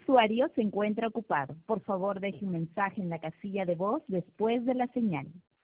usuario se encuentra ocupado. Por favor, deje un mensaje en la casilla de voz después de la señal.